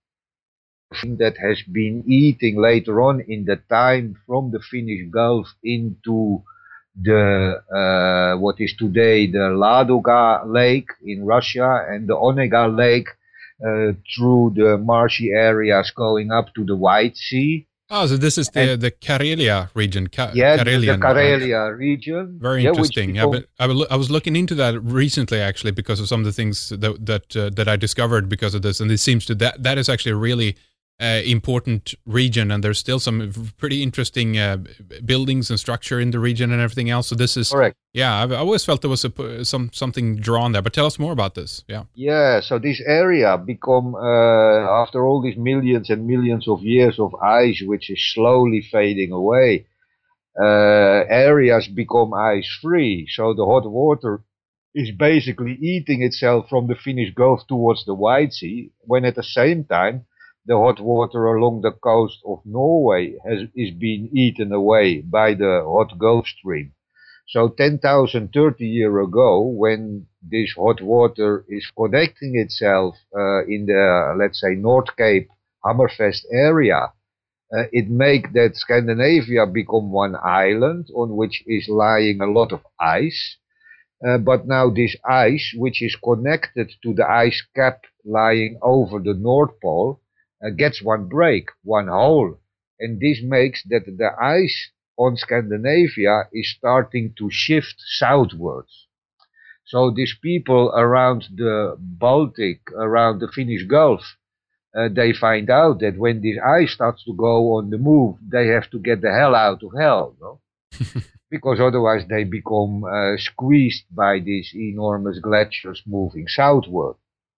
[SPEAKER 2] that has been eating later on in the time from the Finnish Gulf into the uh, what is today the Ladoga Lake in Russia and the Onega Lake uh, through the marshy areas going up to the White Sea.
[SPEAKER 1] Oh, so this is the
[SPEAKER 2] And
[SPEAKER 1] the Karelia region, Ka-
[SPEAKER 2] yeah, the, the
[SPEAKER 1] Karelian, right?
[SPEAKER 2] Karelia region.
[SPEAKER 1] Very
[SPEAKER 2] Yeah, which
[SPEAKER 1] interesting. I've
[SPEAKER 2] become
[SPEAKER 1] been, I, will, I was looking into that recently, actually, because of some of the things that that uh, that I discovered because of this, and it seems to that that is actually a really uh, important region, and there's still some pretty interesting uh, buildings and structure in the region and everything else. So this is
[SPEAKER 2] correct.
[SPEAKER 1] yeah. I've, I always felt there was a, some something drawn there, but tell us more about this. Yeah.
[SPEAKER 2] Yeah, so this area become uh, after all these millions and millions of years of ice, which is slowly fading away, uh, areas become ice free. So the hot water is basically eating itself from the Finnish Gulf towards the White Sea, when at the same time the hot water along the coast of Norway has is being eaten away by the hot Gulf Stream. So ten thousand, thirty years ago, when this hot water is connecting itself uh, in the, let's say, North Cape, Hammerfest area, uh, it make that Scandinavia become one island on which is lying a lot of ice. Uh, but now this ice, which is connected to the ice cap lying over the North Pole, uh, gets one break, one hole. And this makes that the ice on Scandinavia is starting to shift southwards. So these people around the Baltic, around the Finnish Gulf, uh, they find out that when this ice starts to go on the move, they have to get the hell out of hell, no? Because otherwise they become uh, squeezed by these enormous glaciers moving southward.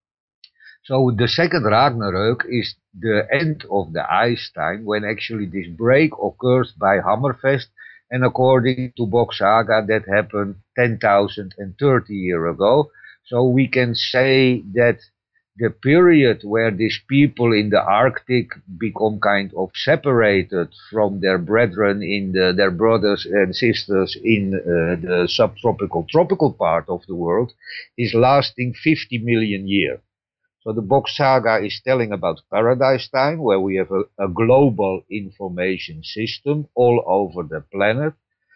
[SPEAKER 2] So the second Ragnarök is the end of the ice time, when actually this break occurs by Hammerfest, and according to Bock Saga that happened ten thousand thirty years ago. So we can say that the period where these people in the Arctic become kind of separated from their brethren in the, their brothers and sisters in uh, the subtropical tropical part of the world is lasting fifty million years. So the Bock Saga is telling about Paradise Time, where we have a, a global information system all over the planet,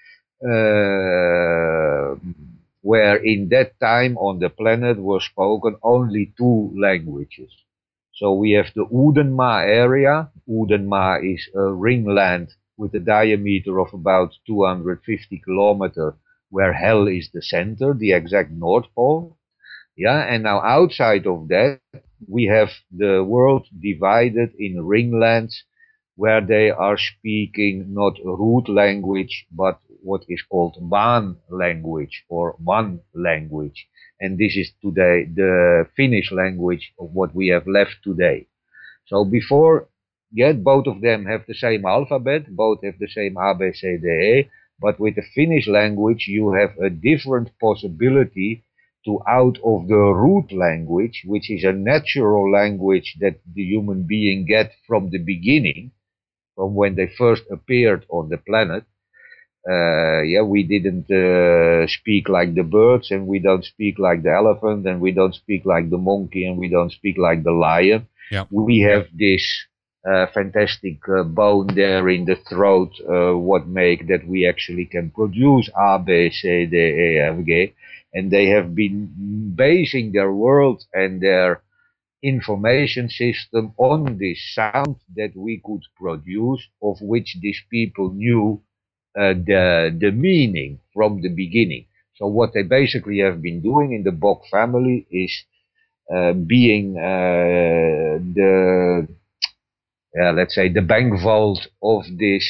[SPEAKER 2] uh, where in that time on the planet were spoken only two languages. So we have the Udenma area. Udenma is a ringland with a diameter of about two hundred fifty kilometers, where hell is the center, the exact North Pole. Yeah, and now outside of that, we have the world divided in ringlands where they are speaking not root language, but what is called Van language or Van language. And this is today the Finnish language of what we have left today. So before, yet both of them have the same alphabet, both have the same A, B, C, D, E, but with the Finnish language you have a different possibility to, out of the root language, which is a natural language that the human being get from the beginning, from when they first appeared on the planet. Uh, yeah, we didn't uh, speak like the birds, and we don't speak like the elephant, and we don't speak like the monkey, and we don't speak like the lion.
[SPEAKER 1] Yeah.
[SPEAKER 2] We have this uh, fantastic uh, bone there in the throat, uh, what make that we actually can produce A, B, C, D, E, F, G. And they have been basing their world and their information system on this sound that we could produce, of which these people knew uh, the, the meaning from the beginning. So what they basically have been doing in the Bock family is uh, being uh, the, uh, let's say, the bank vault of this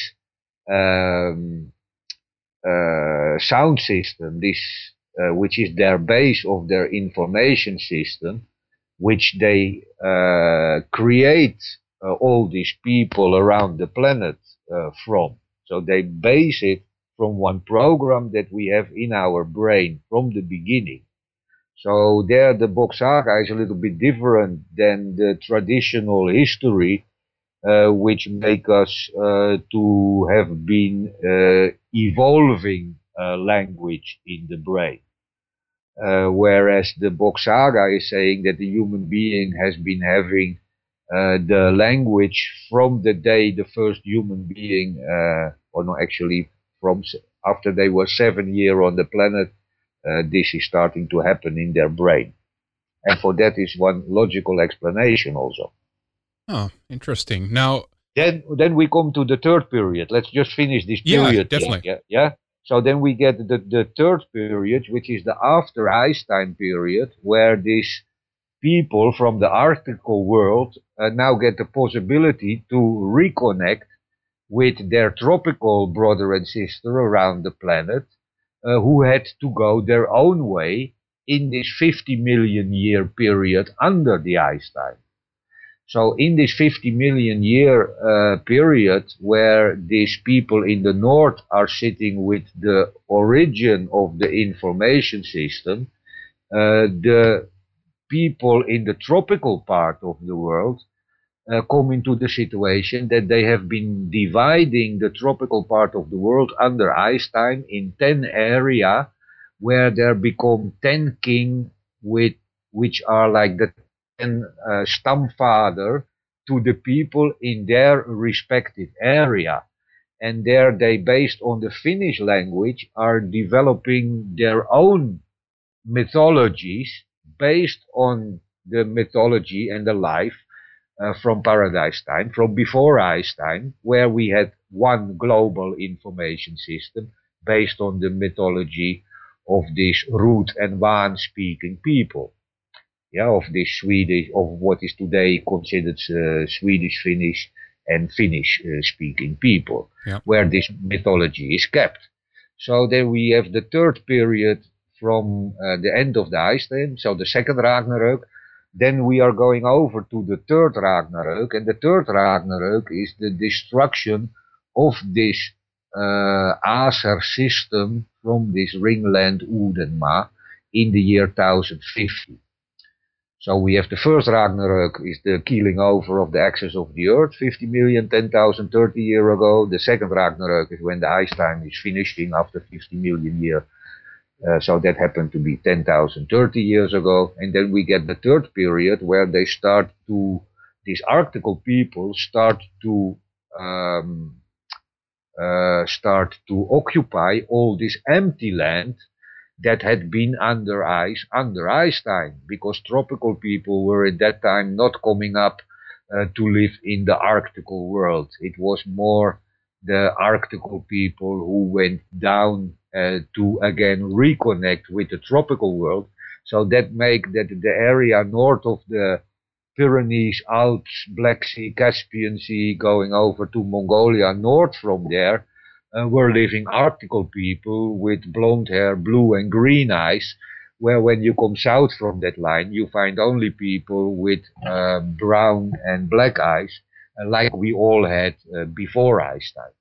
[SPEAKER 2] um, uh, sound system, this uh, which is their base of their information system, which they uh, create uh, all these people around the planet uh, from. So they base it from one program that we have in our brain from the beginning. So there the Bock Saga is a little bit different than the traditional history, uh, which make us uh, to have been uh, evolving uh, language in the brain. Uh, whereas the Bock Saga is saying that the human being has been having uh, the language from the day the first human being, uh, or no, actually from after they were seven years on the planet, uh, this is starting to happen in their brain. And for that is one logical explanation also.
[SPEAKER 1] Oh, interesting. Now,
[SPEAKER 2] then then we come to the third period. Let's just finish this
[SPEAKER 1] yeah,
[SPEAKER 2] period.
[SPEAKER 1] definitely.
[SPEAKER 2] Yeah, yeah. So then we get the, the third period, which is the after ice time period, where these people from the Arctical world uh, now get the possibility to reconnect with their tropical brother and sister around the planet, uh, who had to go their own way in this fifty million year period under the ice time. So in this fifty million year uh, period where these people in the north are sitting with the origin of the information system, uh, the people in the tropical part of the world uh, come into the situation that they have been dividing the tropical part of the world under ice time in ten area where there become ten king with which are like the ten uh, stamfather to the people in their respective area. And there they, based on the Finnish language, are developing their own mythologies based on the mythology and the life uh, from Paradise Time, from before ice time, where we had one global information system based on the mythology of these Ruth and Waan speaking people. Yeah, of this Swedish, of what is today considered uh, Swedish, Finnish, and Finnish uh, speaking people,
[SPEAKER 1] yeah.
[SPEAKER 2] where this mythology is kept. So then we have the third period from uh, the end of the ice time, so the second Ragnarök. Then we are going over to the third Ragnarök, and the third Ragnarök is the destruction of this uh, Aser system from this ringland Udenma in the year one thousand fifty. So we have the first Ragnarök is the keeling over of the axis of the earth, fifty million, ten thousand, thirty years ago. The second Ragnarök is when the ice time is finishing after fifty million years. Uh, so that happened to be ten thousand, thirty years ago. And then we get the third period where they start to, these Arctical people start to, um, uh, start to occupy all this empty land that had been under ice, under ice time, because tropical people were at that time not coming up uh, to live in the Arctical world. It was more the Arctical people who went down uh, to again reconnect with the tropical world. So that make that the area north of the Pyrenees, Alps, Black Sea, Caspian Sea, going over to Mongolia, north from there, Uh, were living Arctical people with blonde hair, blue and green eyes, where when you come south from that line, you find only people with uh, brown and black eyes, uh, like we all had uh, before ice time.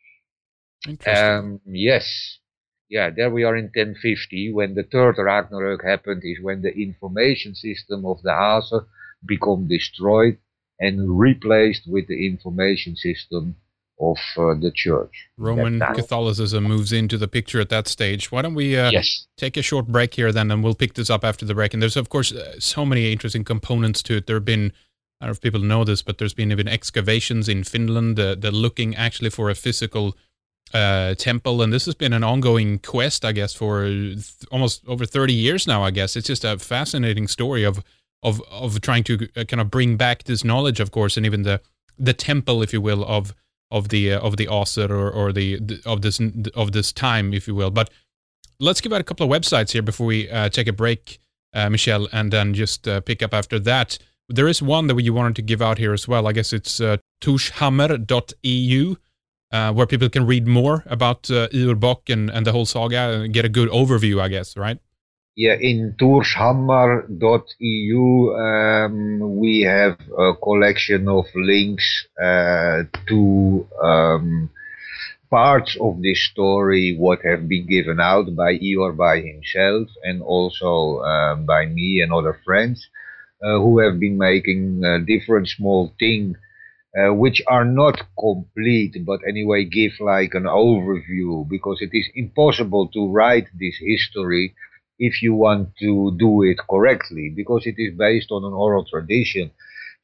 [SPEAKER 1] Interesting.
[SPEAKER 2] Um, yes. Yeah, there we are in ten fifty, when the third Ragnarök happened, is when the information system of the Aser become destroyed and replaced with the information system of uh, the church.
[SPEAKER 1] Roman Catholicism moves into the picture at that stage. Why don't we uh,
[SPEAKER 2] yes.
[SPEAKER 1] take a short break here then, and we'll pick this up after the break. And there's, of course, uh, so many interesting components to it. There have been, I don't know if people know this, but there's been even excavations in Finland. Uh, they're looking actually for a physical uh, temple. And this has been an ongoing quest, I guess, for th- almost over thirty years now, I guess. It's just a fascinating story of of, of trying to uh, kind of bring back this knowledge, of course, and even the, the temple, if you will, of of the uh, of the Aser or or the, the of this of this time, if you will. But let's give out a couple of websites here before we uh, take a break, uh, Michel, and then just uh, pick up after that. There is one that you wanted to give out here as well. I guess it's uh, torshammer dot e u, uh, where people can read more about uh, Ivar Bock and, and the whole saga and get a good overview, I guess, right?
[SPEAKER 2] Yeah, in torshammer dot e u um, we have a collection of links uh, to um, parts of this story what have been given out by Ivar by himself, and also uh, by me and other friends uh, who have been making uh, different small things uh, which are not complete, but anyway give like an overview, because it is impossible to write this history if you want to do it correctly, because it is based on an oral tradition.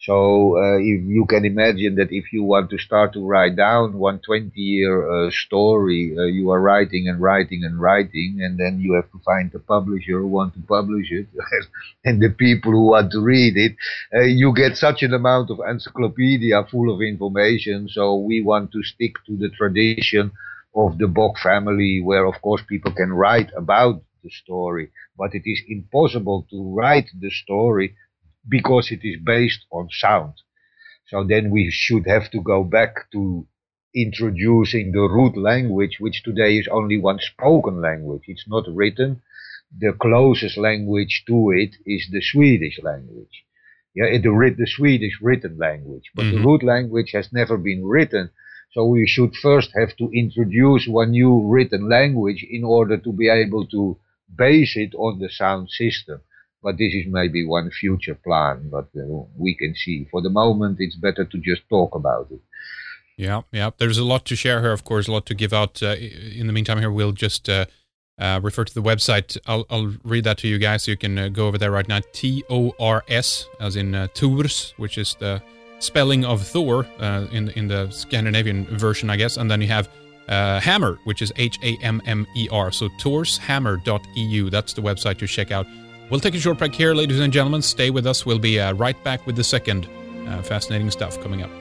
[SPEAKER 2] So uh, if you can imagine that if you want to start to write down one twenty-year uh, story, uh, you are writing and writing and writing, and then you have to find the publisher who want to publish it, and the people who want to read it. Uh, you get such an amount of encyclopedia full of information. So we want to stick to the tradition of the Bock family, where of course people can write about the story, but it is impossible to write the story because it is based on sound. So then we should have to go back to introducing the root language, which today is only one spoken language. It's not written. The closest language to it is the Swedish language. Yeah, the, the Swedish written language. But mm-hmm. the root language has never been written. So we should first have to introduce one new written language in order to be able to base it on the sound system. But this is maybe one future plan, but uh, we can see. For the moment, it's better to just talk about it.
[SPEAKER 1] Yeah, yeah. There's a lot to share here, of course, a lot to give out. Uh, in the meantime, here we'll just uh, uh, refer to the website. I'll, I'll read that to you guys, so you can uh, go over there right now. T O R S, as in uh, Tors, which is the spelling of Thor uh, in in the Scandinavian version, I guess. And then you have uh, Hammer, which is H A M M E R. So torshammer dot E U. That's the website to check out. We'll take a short break here, ladies and gentlemen. Stay with us. We'll be uh, right back with the second uh, fascinating stuff coming up.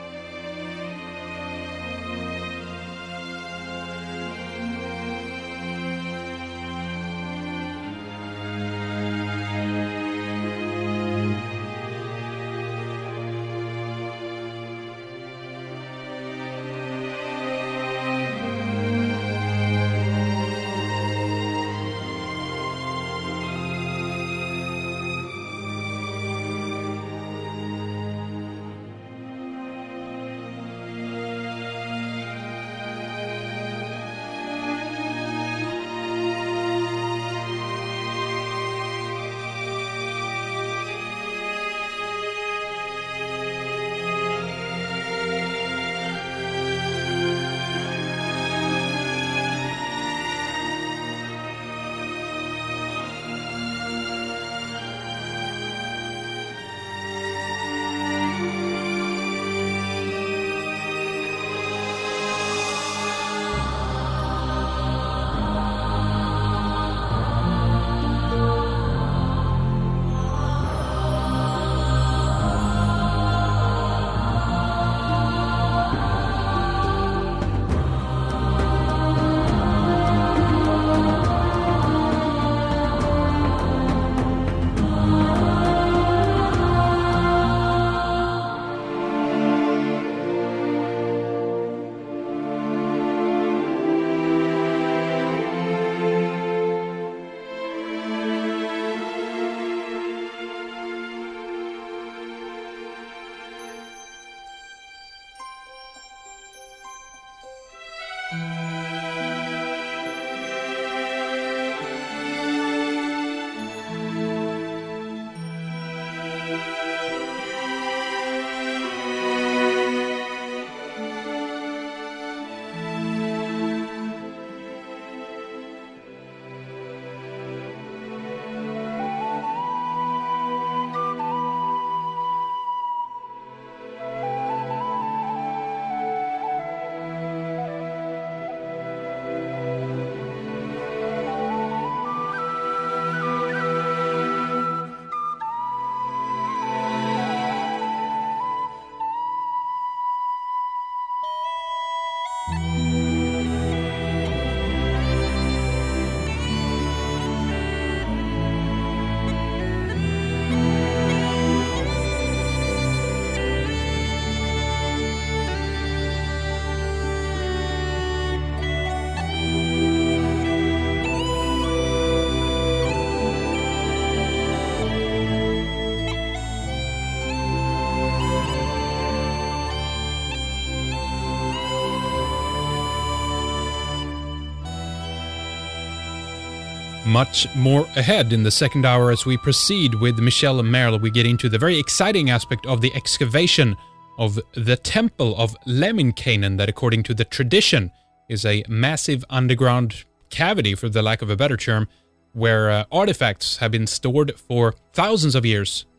[SPEAKER 1] Much more ahead in the second hour as we proceed with Michel Merle. We get into the very exciting aspect of the excavation of the temple of Lemminkainen, that according to the tradition is a massive underground cavity, for the lack of a better term, where uh, artifacts have been stored for thousands of years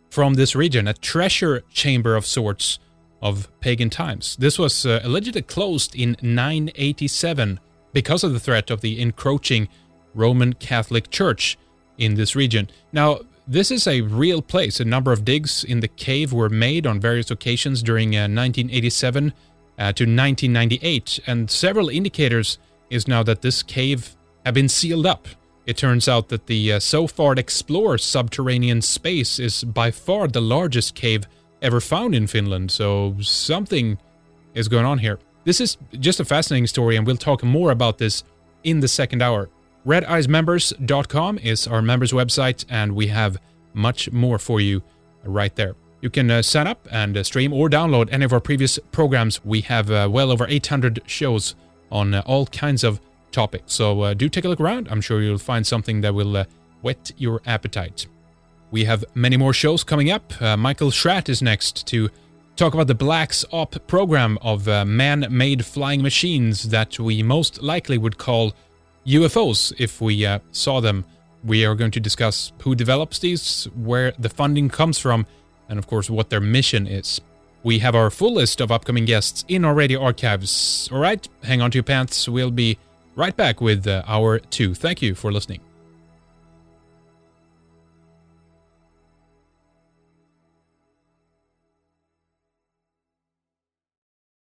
[SPEAKER 1] from this region, a treasure chamber of sorts of pagan times. This was uh, allegedly closed in nine eighty-seven because of the threat of the encroaching Roman Catholic Church in this region. Now, this is a real place. A number of digs in the cave were made on various occasions during uh, nineteen eighty-seven uh, to nineteen ninety-eight, and several indicators is now that this cave had been sealed up. It turns out that the uh, so far explored subterranean space is by far the largest cave ever found in Finland, so something is going on here. This is just a fascinating story, and we'll talk more about this in the second hour. red eyes members dot com is our members website, and we have much more for you right there. You can uh, sign up and uh, stream or download any of our previous programs. We have uh, well over eight hundred shows on uh, all kinds of topics, so uh, do take a look around. I'm sure you'll find something that will uh, whet your appetite. We have many more shows coming up. Uh, Michael Schratt is next to talk about the Black's Op program of uh, man-made flying machines that we most likely would call U F Os if we uh, saw them. We are going to discuss who develops these, where the funding comes from, and of course what their mission is. We have our full list of upcoming guests in our radio archives. Alright, hang on to your pants. We'll be right back with uh, hour two. Thank you for listening.